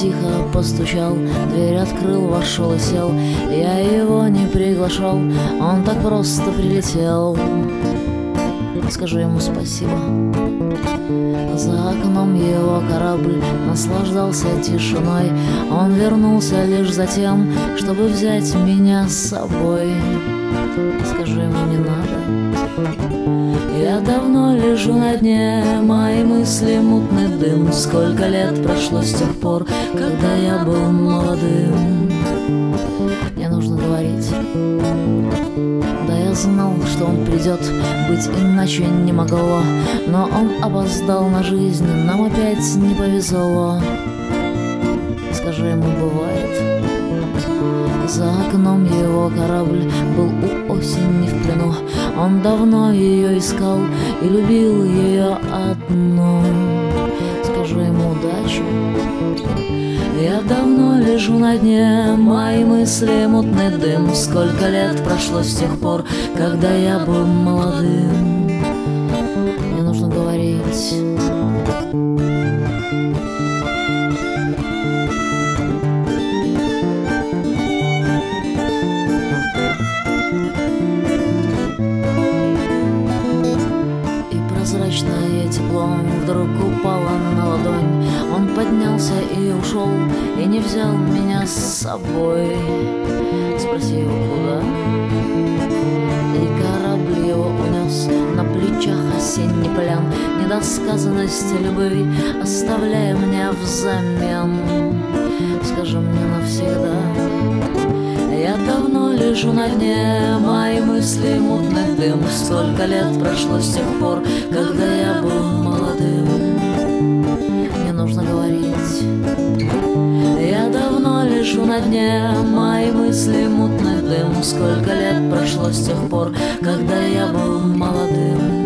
тихо постучал, дверь открыл, вошел и сел. Я его не приглашал, он так просто прилетел. Скажу ему спасибо. За окном его корабль наслаждался тишиной. Он вернулся лишь за тем, чтобы взять меня с собой. Скажу ему не надо. Я давно лежу на дне, мои мысли мутный дым. Сколько лет прошло с тех пор, когда я был молодым. Мне нужно говорить. Да, я знал, что он придет, быть иначе не могло. Но он опоздал на жизнь, нам опять не повезло. Скажи ему, бывает. За окном его корабль был у осени в плену. Он давно ее искал и любил ее одну. Скажу ему удачи. Я давно лежу на дне, мои мысли мутный дым. Сколько лет прошло с тех пор, когда я был молодым. Мне нужно говорить. Прозрачное тепло вдруг упало на ладонь. Он поднялся и ушел, и не взял меня с собой. Спроси его, куда? И корабль его унес на плечах осенний плян. Недосказанность любви, оставляя меня взамен. Скажи мне навсегда. Я давно лежу на дне, мои мысли мутный дым. Сколько лет прошло с тех пор, когда я был молодым. Мне нужно говорить. Я давно лежу на дне, мои мысли мутный дым. Сколько лет прошло с тех пор, когда я был молодым.